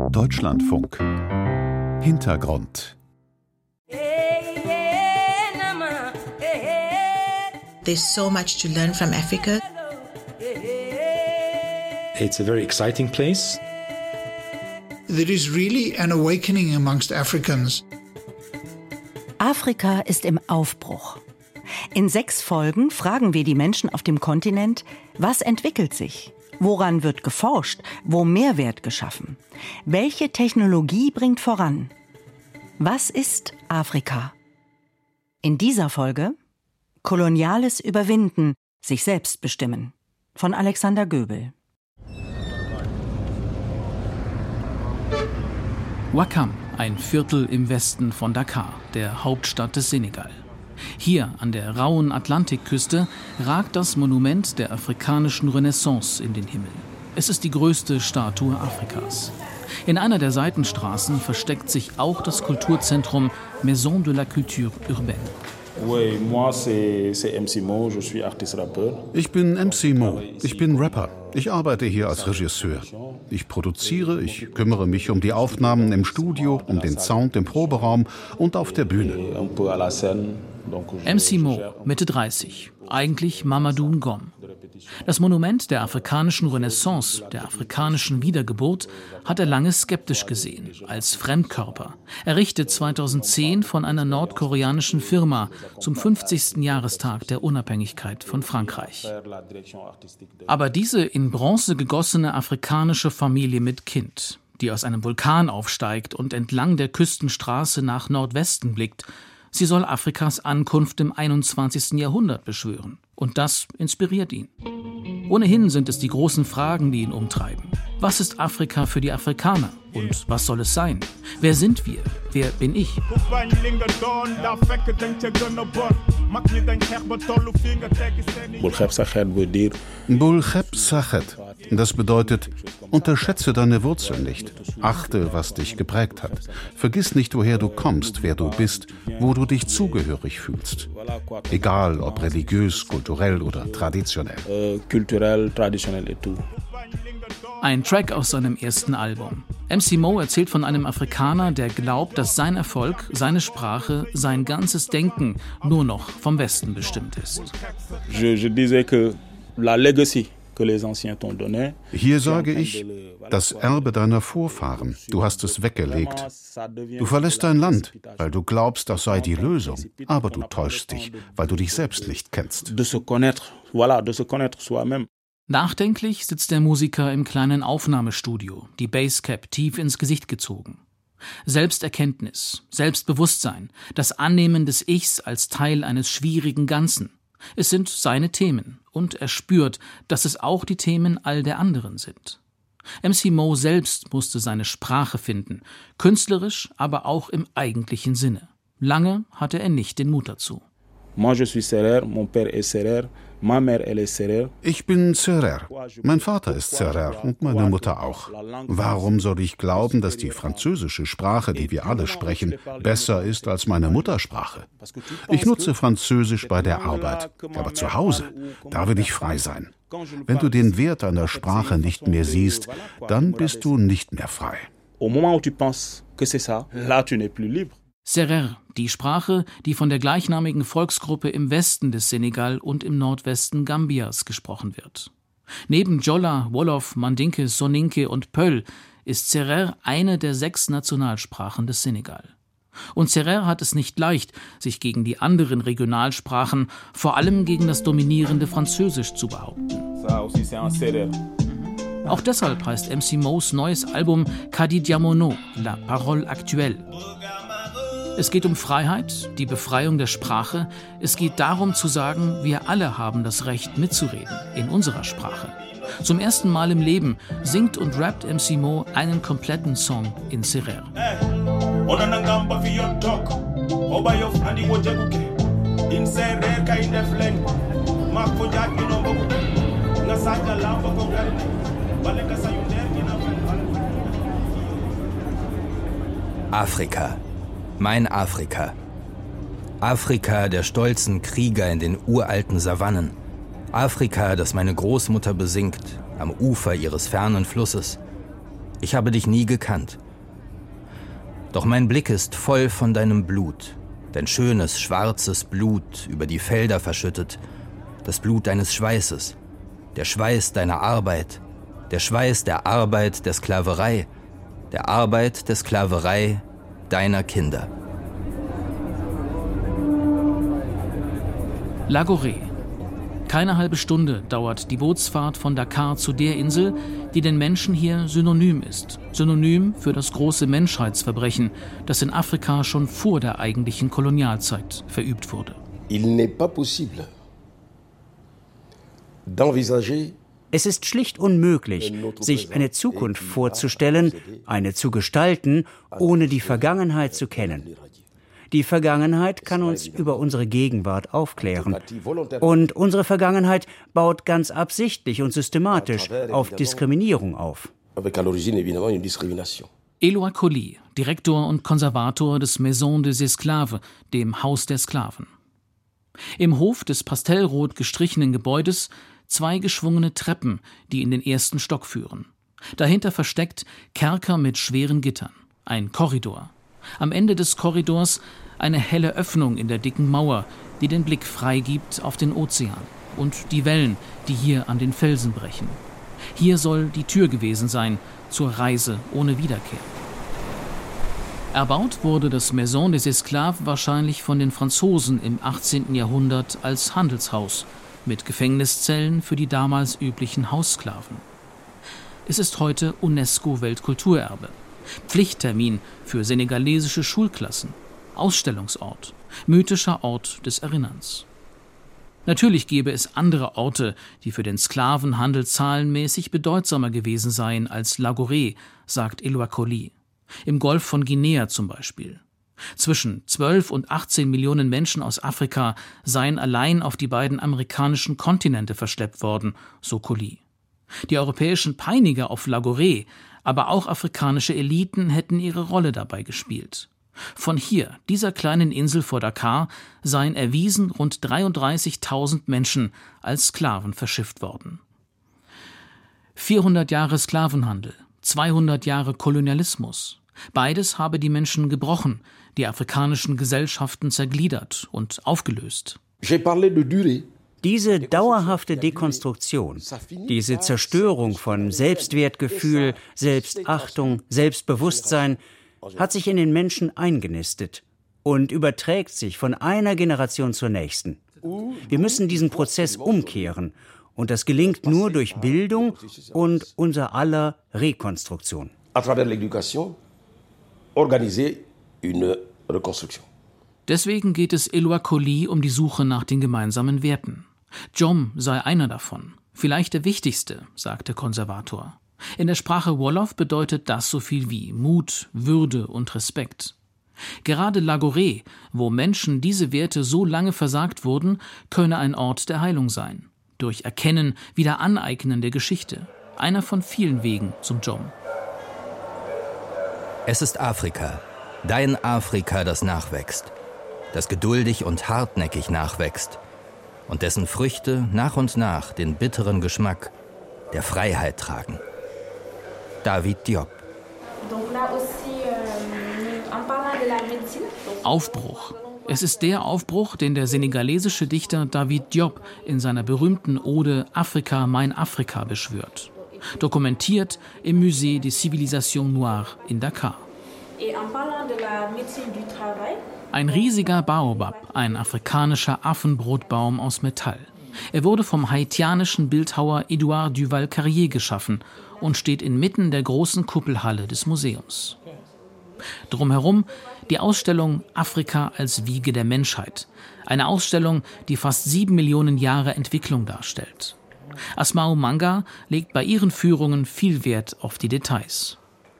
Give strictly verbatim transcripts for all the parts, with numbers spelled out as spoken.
Deutschlandfunk. Hintergrund. There's so much to learn from Africa. It's a very exciting place. There is really an awakening amongst Africans. Afrika ist im Aufbruch. In sechs Folgen fragen wir die Menschen auf dem Kontinent, was entwickelt sich? Woran wird geforscht? Wo Mehrwert geschaffen? Welche Technologie bringt voran? Was ist Afrika? In dieser Folge Koloniales Überwinden, sich selbst bestimmen von Alexander Göbel. Ouakam, ein Viertel im Westen von Dakar, der Hauptstadt des Senegal. Hier an der rauen Atlantikküste ragt das Monument der afrikanischen Renaissance in den Himmel. Es ist die größte Statue Afrikas. In einer der Seitenstraßen versteckt sich auch das Kulturzentrum Maison de la Culture Urbaine. Ich bin M C Mo. Ich bin Rapper. Ich arbeite hier als Regisseur. Ich produziere, ich kümmere mich um die Aufnahmen im Studio, um den Sound im Proberaum und auf der Bühne. M C Mo, Mitte dreißig, eigentlich Mamadou Ngom. Das Monument der afrikanischen Renaissance, der afrikanischen Wiedergeburt, hat er lange skeptisch gesehen, als Fremdkörper, errichtet zweitausendzehn von einer nordkoreanischen Firma zum fünfzigsten Jahrestag der Unabhängigkeit von Frankreich. Aber diese in Bronze gegossene afrikanische Familie mit Kind, die aus einem Vulkan aufsteigt und entlang der Küstenstraße nach Nordwesten blickt, sie soll Afrikas Ankunft im einundzwanzigsten Jahrhundert beschwören. Und das inspiriert ihn. Ohnehin sind es die großen Fragen, die ihn umtreiben. Was ist Afrika für die Afrikaner? Und was soll es sein? Wer sind wir? Wer bin ich? Bulcheb Sachet. Das bedeutet, unterschätze deine Wurzeln nicht. Achte, was dich geprägt hat. Vergiss nicht, woher du kommst, wer du bist, wo du dich zugehörig fühlst. Egal, ob religiös, kulturell oder traditionell. Ein Track aus seinem ersten Album. M C Mo erzählt von einem Afrikaner, der glaubt, dass sein Erfolg, seine Sprache, sein ganzes Denken nur noch vom Westen bestimmt ist. Hier sage ich, das Erbe deiner Vorfahren, du hast es weggelegt. Du verlässt dein Land, weil du glaubst, das sei die Lösung. Aber du täuschst dich, weil du dich selbst nicht kennst. Nachdenklich sitzt der Musiker im kleinen Aufnahmestudio, die Basscap tief ins Gesicht gezogen. Selbsterkenntnis, Selbstbewusstsein, das Annehmen des Ichs als Teil eines schwierigen Ganzen. Es sind seine Themen und er spürt, dass es auch die Themen all der anderen sind. M C Mo selbst musste seine Sprache finden, künstlerisch, aber auch im eigentlichen Sinne. Lange hatte er nicht den Mut dazu. Moi, je suis Serer, mon père est Serer. Ich bin Serer. Mein Vater ist Serer und meine Mutter auch. Warum soll ich glauben, dass die französische Sprache, die wir alle sprechen, besser ist als meine Muttersprache? Ich nutze Französisch bei der Arbeit, aber zu Hause, da will ich frei sein. Wenn du den Wert einer Sprache nicht mehr siehst, dann bist du nicht mehr frei. Serer, die Sprache, die von der gleichnamigen Volksgruppe im Westen des Senegal und im Nordwesten Gambias gesprochen wird. Neben Jola, Wolof, Mandinke, Soninke und Peul ist Serer eine der sechs Nationalsprachen des Senegal. Und Serer hat es nicht leicht, sich gegen die anderen Regionalsprachen, vor allem gegen das dominierende Französisch zu behaupten. Auch deshalb heißt M C Mo's neues Album Kadi Diamono, La Parole Actuelle. Es geht um Freiheit, die Befreiung der Sprache. Es geht darum zu sagen, wir alle haben das Recht mitzureden, in unserer Sprache. Zum ersten Mal im Leben singt und rappt M C Mo einen kompletten Song in Serer. Afrika. Mein Afrika. Afrika der stolzen Krieger in den uralten Savannen. Afrika, das meine Großmutter besingt, am Ufer ihres fernen Flusses. Ich habe dich nie gekannt. Doch mein Blick ist voll von deinem Blut, dein schönes, schwarzes Blut über die Felder verschüttet, das Blut deines Schweißes, der Schweiß deiner Arbeit, der Schweiß der Arbeit der Sklaverei, der Arbeit der Sklaverei deiner Kinder. Lagoré. Keine halbe Stunde dauert die Bootsfahrt von Dakar zu der Insel, die den Menschen hier synonym ist. Synonym für das große Menschheitsverbrechen, das in Afrika schon vor der eigentlichen Kolonialzeit verübt wurde. Il n'est pas possible d'envisager. Es ist schlicht unmöglich, sich eine Zukunft vorzustellen, eine zu gestalten, ohne die Vergangenheit zu kennen. Die Vergangenheit kann uns über unsere Gegenwart aufklären. Und unsere Vergangenheit baut ganz absichtlich und systematisch auf Diskriminierung auf. Éloi Colli, Direktor und Konservator des Maison des Esclaves, dem Haus der Sklaven. Im Hof des pastellrot gestrichenen Gebäudes zwei geschwungene Treppen, die in den ersten Stock führen. Dahinter versteckt Kerker mit schweren Gittern. Ein Korridor. Am Ende des Korridors eine helle Öffnung in der dicken Mauer, die den Blick freigibt auf den Ozean und die Wellen, die hier an den Felsen brechen. Hier soll die Tür gewesen sein zur Reise ohne Wiederkehr. Erbaut wurde das Maison des Esclaves wahrscheinlich von den Franzosen im achtzehnten Jahrhundert als Handelshaus mit Gefängniszellen für die damals üblichen Haussklaven. Es ist heute UNESCO-Weltkulturerbe, Pflichttermin für senegalesische Schulklassen, Ausstellungsort, mythischer Ort des Erinnerns. Natürlich gäbe es andere Orte, die für den Sklavenhandel zahlenmäßig bedeutsamer gewesen seien als Lagoré, sagt Éloi Colli. Im Golf von Guinea zum Beispiel. Zwischen zwölf und achtzehn Millionen Menschen aus Afrika seien allein auf die beiden amerikanischen Kontinente verschleppt worden, so Colli. Die europäischen Peiniger auf Lagoré, aber auch afrikanische Eliten hätten ihre Rolle dabei gespielt. Von hier, dieser kleinen Insel vor Dakar, seien erwiesen rund dreiunddreißigtausend Menschen als Sklaven verschifft worden. vierhundert Jahre Sklavenhandel, zweihundert Jahre Kolonialismus. Beides habe die Menschen gebrochen, die afrikanischen Gesellschaften zergliedert und aufgelöst. Diese dauerhafte Dekonstruktion, diese Zerstörung von Selbstwertgefühl, Selbstachtung, Selbstbewusstsein hat sich in den Menschen eingenistet und überträgt sich von einer Generation zur nächsten. Wir müssen diesen Prozess umkehren und das gelingt nur durch Bildung und unser aller Rekonstruktion. Deswegen geht es Éloi Colli um die Suche nach den gemeinsamen Werten. Jom sei einer davon, vielleicht der wichtigste, sagt der Konservator. In der Sprache Wolof bedeutet das so viel wie Mut, Würde und Respekt. Gerade Lagoré, wo Menschen diese Werte so lange versagt wurden, könne ein Ort der Heilung sein. Durch Erkennen, wieder Aneignen der Geschichte. Einer von vielen Wegen zum Jom. Es ist Afrika, dein Afrika, das nachwächst, das geduldig und hartnäckig nachwächst und dessen Früchte nach und nach den bitteren Geschmack der Freiheit tragen. David Diop. Aufbruch. Es ist der Aufbruch, den der senegalesische Dichter David Diop in seiner berühmten Ode Afrika, mein Afrika beschwört. Dokumentiert im Musée des Civilisations Noires in Dakar. Ein riesiger Baobab, ein afrikanischer Affenbrotbaum aus Metall. Er wurde vom haitianischen Bildhauer Édouard Duval-Carrier geschaffen und steht inmitten der großen Kuppelhalle des Museums. Drumherum die Ausstellung Afrika als Wiege der Menschheit. Eine Ausstellung, die fast sieben Millionen Jahre Entwicklung darstellt. Asma'u Manga legt bei ihren Führungen viel Wert auf die Details.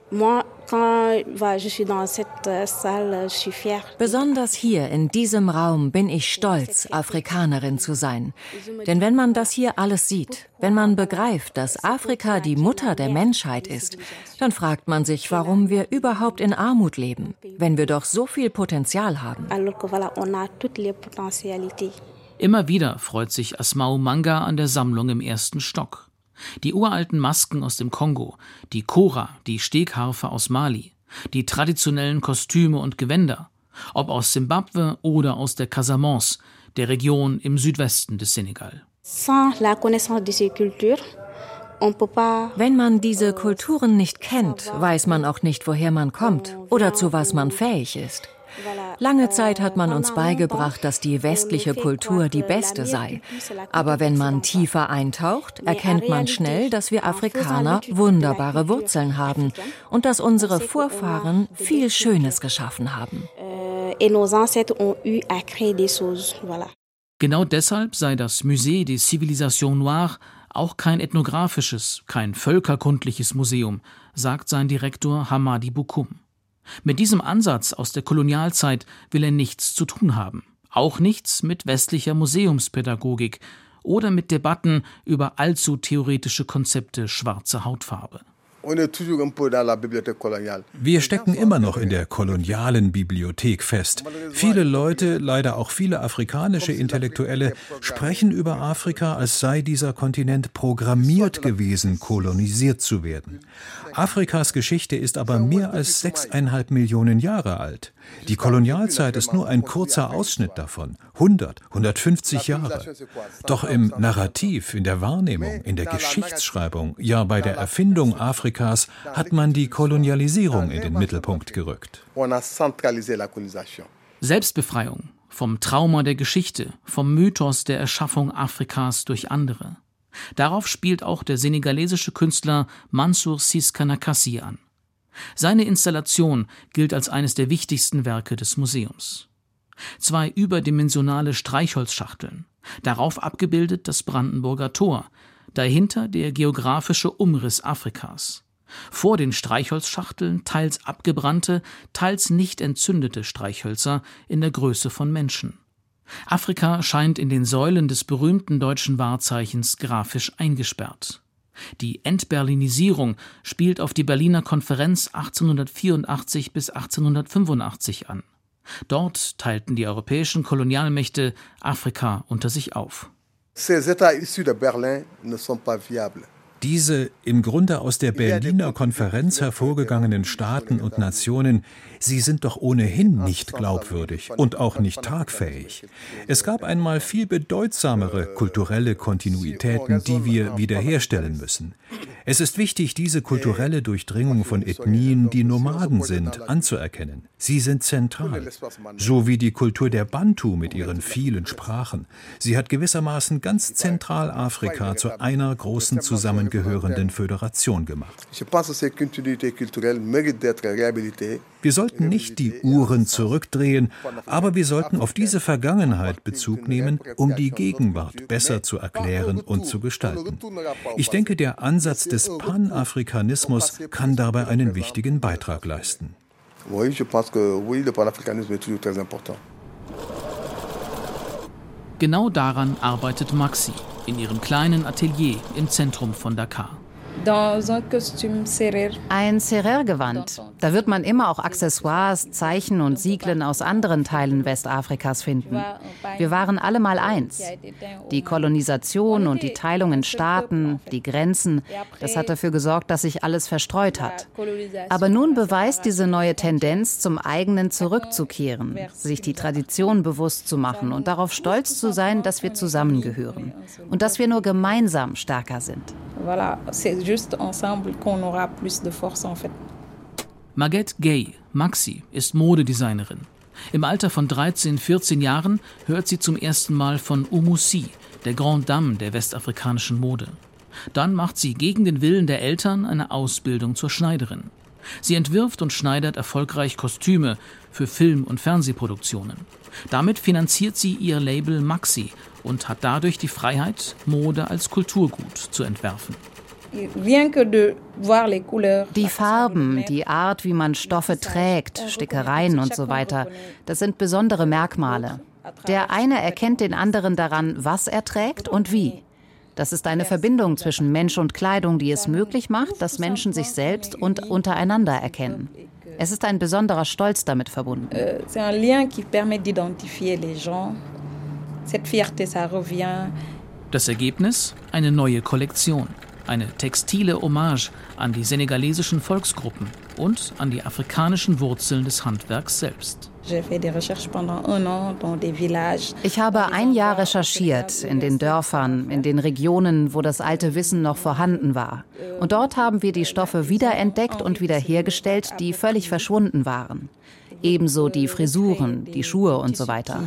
Besonders hier in diesem Raum bin ich stolz, Afrikanerin zu sein. Denn wenn man das hier alles sieht, wenn man begreift, dass Afrika die Mutter der Menschheit ist, dann fragt man sich, warum wir überhaupt in Armut leben, wenn wir doch so viel Potenzial haben. Immer wieder freut sich Asma'u Manga an der Sammlung im ersten Stock. Die uralten Masken aus dem Kongo, die Kora, die Stegharfe aus Mali, die traditionellen Kostüme und Gewänder, ob aus Simbabwe oder aus der Casamance, der Region im Südwesten des Senegal. Wenn man diese Kulturen nicht kennt, weiß man auch nicht, woher man kommt oder zu was man fähig ist. Lange Zeit hat man uns beigebracht, dass die westliche Kultur die beste sei. Aber wenn man tiefer eintaucht, erkennt man schnell, dass wir Afrikaner wunderbare Wurzeln haben und dass unsere Vorfahren viel Schönes geschaffen haben. Genau deshalb sei das Musée des Civilisations Noires auch kein ethnografisches, kein völkerkundliches Museum, sagt sein Direktor Hamadi Bokoum. Mit diesem Ansatz aus der Kolonialzeit will er nichts zu tun haben. Auch nichts mit westlicher Museumspädagogik oder mit Debatten über allzu theoretische Konzepte schwarzer Hautfarbe. Wir stecken immer noch in der kolonialen Bibliothek fest. Viele Leute, leider auch viele afrikanische Intellektuelle, sprechen über Afrika, als sei dieser Kontinent programmiert gewesen, kolonisiert zu werden. Afrikas Geschichte ist aber mehr als sechseinhalb Millionen Jahre alt. Die Kolonialzeit ist nur ein kurzer Ausschnitt davon, hundert, hundertfünfzig Jahre. Doch im Narrativ, in der Wahrnehmung, in der Geschichtsschreibung, ja bei der Erfindung Afrikas hat man die Kolonialisierung in den Mittelpunkt gerückt. Selbstbefreiung vom Trauma der Geschichte, vom Mythos der Erschaffung Afrikas durch andere. Darauf spielt auch der senegalesische Künstler Mansour Ciss Kanakassi an. Seine Installation gilt als eines der wichtigsten Werke des Museums. Zwei überdimensionale Streichholzschachteln, darauf abgebildet das Brandenburger Tor, dahinter der geografische Umriss Afrikas. Vor den Streichholzschachteln teils abgebrannte, teils nicht entzündete Streichhölzer in der Größe von Menschen. Afrika scheint in den Säulen des berühmten deutschen Wahrzeichens grafisch eingesperrt. Die Entberlinisierung spielt auf die Berliner Konferenz achtzehnhundertvierundachtzig bis achtzehnhundertfünfundachtzig an. Dort teilten die europäischen Kolonialmächte Afrika unter sich auf. Diese im Grunde aus der Berliner Konferenz hervorgegangenen Staaten und Nationen, sie sind doch ohnehin nicht glaubwürdig und auch nicht tragfähig. Es gab einmal viel bedeutsamere kulturelle Kontinuitäten, die wir wiederherstellen müssen. Es ist wichtig, diese kulturelle Durchdringung von Ethnien, die Nomaden sind, anzuerkennen. Sie sind zentral. So wie die Kultur der Bantu mit ihren vielen Sprachen. Sie hat gewissermaßen ganz Zentralafrika zu einer großen zusammengehörenden Föderation gemacht. Wir sollten nicht die Uhren zurückdrehen, aber wir sollten auf diese Vergangenheit Bezug nehmen, um die Gegenwart besser zu erklären und zu gestalten. Ich denke, der Ansatz des Panafrikanismus kann dabei einen wichtigen Beitrag leisten. Genau daran arbeitet Maxi in ihrem kleinen Atelier im Zentrum von Dakar. Ein Serer-Gewand. Da wird man immer auch Accessoires, Zeichen und Siglen aus anderen Teilen Westafrikas finden. Wir waren alle mal eins. Die Kolonisation und die Teilung in Staaten, die Grenzen, das hat dafür gesorgt, dass sich alles verstreut hat. Aber nun beweist diese neue Tendenz, zum eigenen zurückzukehren, sich die Tradition bewusst zu machen und darauf stolz zu sein, dass wir zusammengehören und dass wir nur gemeinsam stärker sind. Maguette Gay, Maxi, ist Modedesignerin. Im Alter von dreizehn, vierzehn Jahren hört sie zum ersten Mal von Oumou Sy, der Grande Dame der westafrikanischen Mode. Dann macht sie gegen den Willen der Eltern eine Ausbildung zur Schneiderin. Sie entwirft und schneidert erfolgreich Kostüme für Film- und Fernsehproduktionen. Damit finanziert sie ihr Label Maxi und hat dadurch die Freiheit, Mode als Kulturgut zu entwerfen. Die Farben, die Art, wie man Stoffe trägt, Stickereien und so weiter, das sind besondere Merkmale. Der eine erkennt den anderen daran, was er trägt und wie. Das ist eine Verbindung zwischen Mensch und Kleidung, die es möglich macht, dass Menschen sich selbst und untereinander erkennen. Es ist ein besonderer Stolz damit verbunden. Das Ergebnis? Eine neue Kollektion. Eine textile Hommage an die senegalesischen Volksgruppen und an die afrikanischen Wurzeln des Handwerks selbst. Ich habe ein Jahr recherchiert in den Dörfern, in den Regionen, wo das alte Wissen noch vorhanden war. Und dort haben wir die Stoffe wiederentdeckt und wiederhergestellt, die völlig verschwunden waren. Ebenso die Frisuren, die Schuhe und so weiter.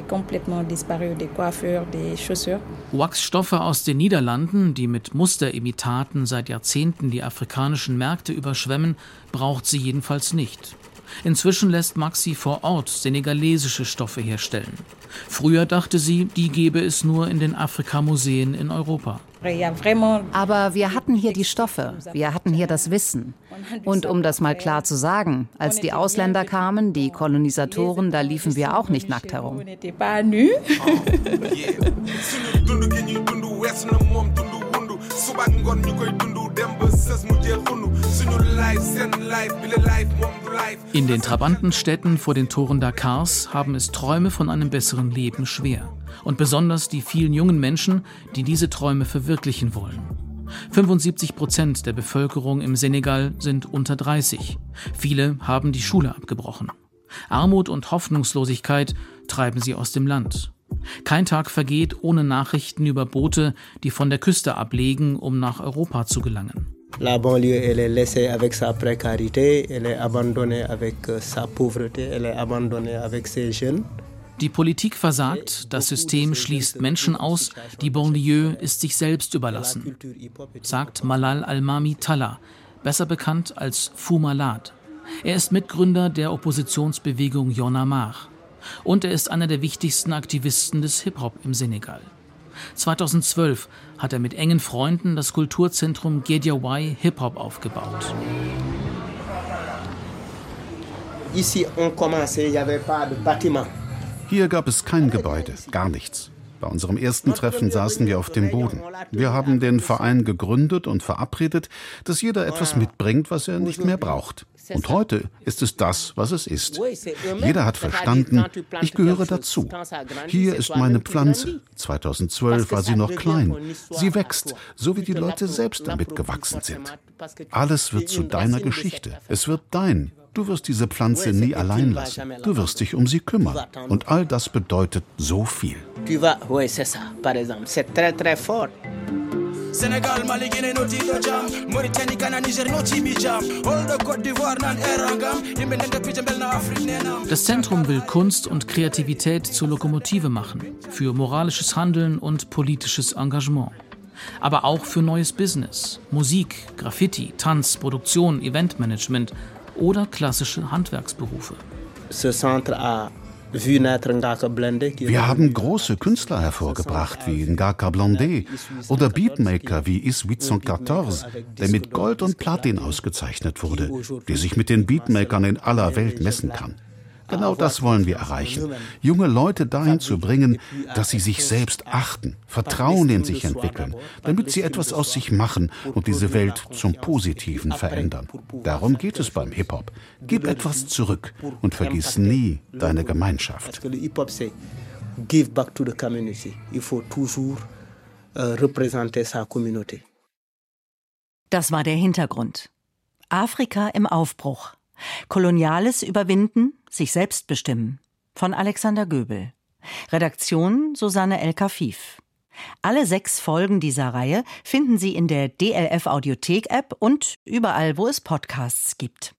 Wachsstoffe aus den Niederlanden, die mit Musterimitaten seit Jahrzehnten die afrikanischen Märkte überschwemmen, braucht sie jedenfalls nicht. Inzwischen lässt Maxi vor Ort senegalesische Stoffe herstellen. Früher dachte sie, die gebe es nur in den Afrika-Museen in Europa. Aber wir hatten hier die Stoffe, wir hatten hier das Wissen. Und um das mal klar zu sagen, als die Ausländer kamen, die Kolonisatoren, da liefen wir auch nicht nackt herum. In den Trabantenstädten vor den Toren Dakars haben es Träume von einem besseren Leben schwer. Und besonders die vielen jungen Menschen, die diese Träume verwirklichen wollen. fünfundsiebzig Prozent der Bevölkerung im Senegal sind unter dreißig. Viele haben die Schule abgebrochen. Armut und Hoffnungslosigkeit treiben sie aus dem Land. Kein Tag vergeht ohne Nachrichten über Boote, die von der Küste ablegen, um nach Europa zu gelangen. La banlieue, elle est laissée avec sa précarité, elle est abandonnée avec sa pauvreté, elle est abandonnée avec ses jeunes. Die Politik versagt, das System schließt Menschen aus, die Banlieue ist sich selbst überlassen, sagt Malal Almami Talla, besser bekannt als Fou Malade. Er ist Mitgründer der Oppositionsbewegung Y'en a marre. Und er ist einer der wichtigsten Aktivisten des Hip-Hop im Senegal. zweitausendzwölf hat er mit engen Freunden das Kulturzentrum Guédiawaye Hip-Hop aufgebaut. Hier gab es kein Gebäude, gar nichts. Bei unserem ersten Treffen saßen wir auf dem Boden. Wir haben den Verein gegründet und verabredet, dass jeder etwas mitbringt, was er nicht mehr braucht. Und heute ist es das, was es ist. Jeder hat verstanden, ich gehöre dazu. Hier ist meine Pflanze. zweitausendzwölf war sie noch klein. Sie wächst, so wie die Leute selbst damit gewachsen sind. Alles wird zu deiner Geschichte. Es wird dein. Du wirst diese Pflanze nie allein lassen. Du wirst dich um sie kümmern. Und all das bedeutet so viel. Senegal, Mali, Guinée, noti do jam, Mauritanie, Ghana, Niger, noti mi jam, Holde, Côte d'Ivoire, nan erangam, Imbendende Pijambel na Afrika nenam. Das Zentrum will Kunst und Kreativität zur Lokomotive machen, für moralisches Handeln und politisches Engagement. Aber auch für neues Business, Musik, Graffiti, Tanz, Produktion, Eventmanagement oder klassische Handwerksberufe. Ce centre a Wir haben große Künstler hervorgebracht, wie Ngaka Blondé oder Beatmaker wie Is achthundertvierzehn, der mit Gold und Platin ausgezeichnet wurde, der sich mit den Beatmakern in aller Welt messen kann. Genau das wollen wir erreichen, junge Leute dahin zu bringen, dass sie sich selbst achten, Vertrauen in sich entwickeln, damit sie etwas aus sich machen und diese Welt zum Positiven verändern. Darum geht es beim Hip-Hop. Gib etwas zurück und vergiss nie deine Gemeinschaft. Give back to the community. Il faut toujours représenter sa communauté. Das war der Hintergrund. Afrika im Aufbruch. Koloniales überwinden, sich selbst bestimmen. Von Alexander Göbel. Redaktion Susanne El-Kafif. Alle sechs Folgen dieser Reihe finden Sie in der D L F Audiothek-App und überall, wo es Podcasts gibt.